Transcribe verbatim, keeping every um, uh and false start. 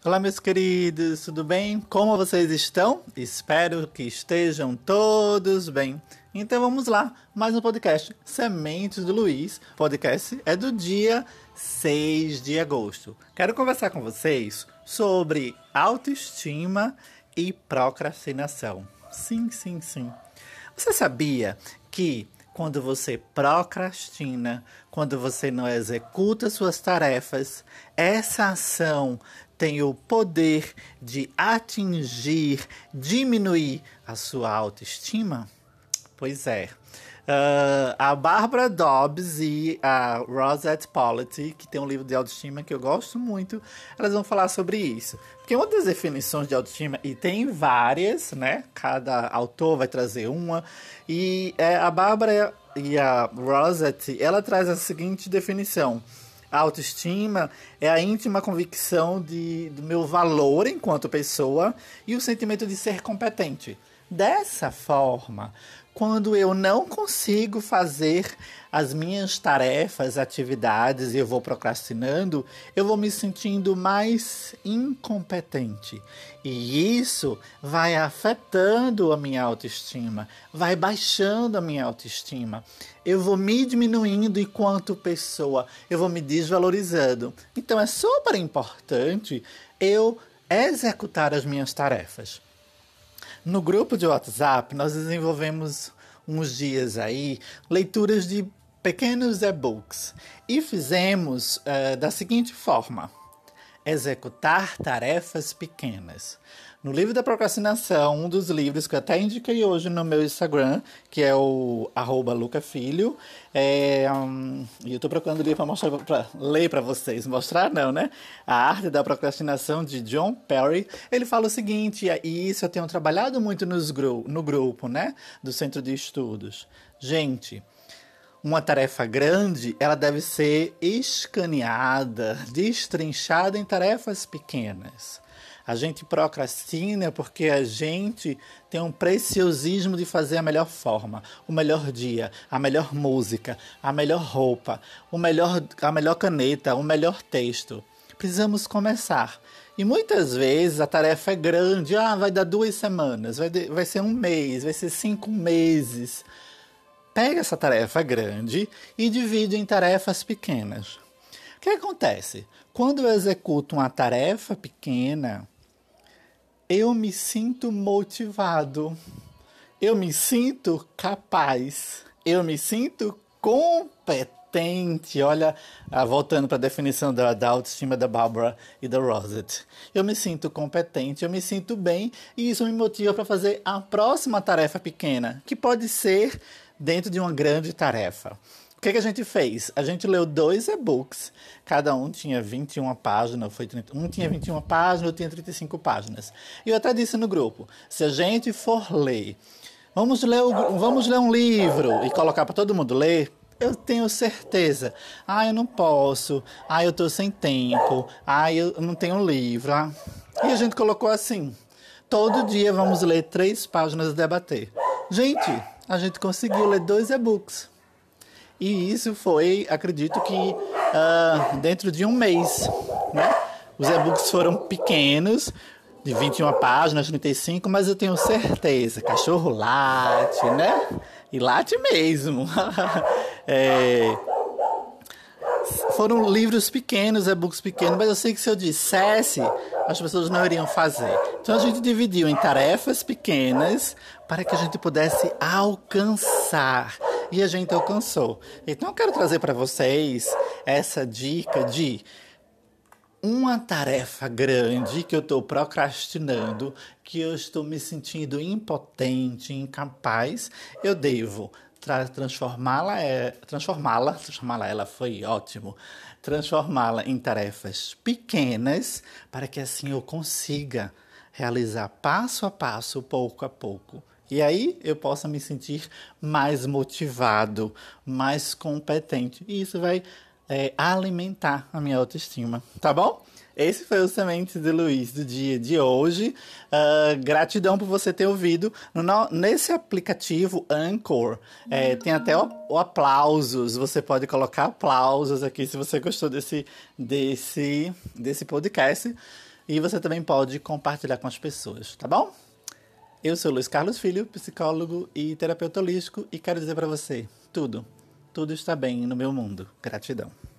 Olá, meus queridos, tudo bem? Como vocês estão? Espero que estejam todos bem. Então vamos lá, mais um podcast Sementes do Luiz. O podcast é do dia seis de agosto. Quero conversar com vocês sobre autoestima e procrastinação. Sim, sim, sim. Você sabia que quando você procrastina, quando você não executa suas tarefas, essa ação tem o poder de atingir, diminuir a sua autoestima? Pois é. Uh, a Barbara Dobbs e a Rosette Polity, que tem um livro de autoestima que eu gosto muito, elas vão falar sobre isso. Porque uma das definições de autoestima, e tem várias, né? Cada autor vai trazer uma. E é, a Barbara e a Rosette, ela traz a seguinte definição. A autoestima é a íntima convicção de, do meu valor enquanto pessoa e o sentimento de ser competente. Dessa forma, quando eu não consigo fazer as minhas tarefas, atividades e eu vou procrastinando, eu vou me sentindo mais incompetente. E isso vai afetando a minha autoestima, vai baixando a minha autoestima. Eu vou me diminuindo enquanto pessoa, eu vou me desvalorizando. Então é super importante eu executar as minhas tarefas. No grupo de WhatsApp, nós desenvolvemos uns dias aí leituras de pequenos e-books e fizemos uh, da seguinte forma: executar tarefas pequenas. No livro da procrastinação, um dos livros que eu até indiquei hoje no meu Instagram, que é o arroba lucafilho, é, um, e eu estou procurando o livro para mostrar, para ler para vocês, mostrar não, né? A Arte da Procrastinação, de John Perry. Ele fala o seguinte, e isso eu tenho trabalhado muito nos gru- no grupo, né? Do Centro de Estudos. Gente, uma tarefa grande, ela deve ser escaneada, destrinchada em tarefas pequenas. A gente procrastina porque a gente tem um preciosismo de fazer a melhor forma, o melhor dia, a melhor música, a melhor roupa, o melhor, a melhor caneta, o melhor texto. Precisamos começar. E muitas vezes a tarefa é grande, ah, vai dar duas semanas, vai, de, vai ser um mês, vai ser cinco meses. Pega essa tarefa grande e divide em tarefas pequenas. O que acontece? Quando eu executo uma tarefa pequena, eu me sinto motivado, eu me sinto capaz, eu me sinto competente. Olha, voltando para a definição da, da autoestima da Barbara e da Rosette. Eu me sinto competente, eu me sinto bem e isso me motiva para fazer a próxima tarefa pequena, que pode ser dentro de uma grande tarefa. O que, que a gente fez? A gente leu dois e-books, cada um tinha vinte e uma páginas, foi trinta, um tinha vinte e uma páginas, outro tinha trinta e cinco páginas. E eu até disse no grupo, se a gente for ler, vamos ler, o, vamos ler um livro e colocar para todo mundo ler, eu tenho certeza. Ah, eu não posso, ah, eu estou sem tempo, ah, eu não tenho livro. Ah. E a gente colocou assim, todo dia vamos ler três páginas e debater. Gente, a gente conseguiu ler dois e-books. E isso foi, acredito que, uh, dentro de um mês, né? Os e-books foram pequenos, de vinte e uma páginas, trinta e cinco, mas eu tenho certeza, cachorro late, né? E late mesmo. é... Foram livros pequenos, e-books pequenos, mas eu sei que se eu dissesse, as pessoas não iriam fazer. Então a gente dividiu em tarefas pequenas para que a gente pudesse alcançar. E a gente alcançou. Então eu quero trazer para vocês essa dica de uma tarefa grande que eu estou procrastinando, que eu estou me sentindo impotente, incapaz, eu devo tra- transformá-la, é, transformá-la, transformá-la, ela foi ótimo, transformá-la em tarefas pequenas, para que assim eu consiga realizar passo a passo, pouco a pouco. E aí eu possa me sentir mais motivado, mais competente. E isso vai é, alimentar a minha autoestima, tá bom? Esse foi o Sementes de Luiz do dia de hoje. Uh, gratidão por você ter ouvido. No, nesse aplicativo Anchor, é, tem até o, o aplausos. Você pode colocar aplausos aqui se você gostou desse, desse, desse podcast. E você também pode compartilhar com as pessoas, tá bom? Eu sou Luiz Carlos Filho, psicólogo e terapeuta holístico, e quero dizer pra você, tudo, tudo está bem no meu mundo. Gratidão.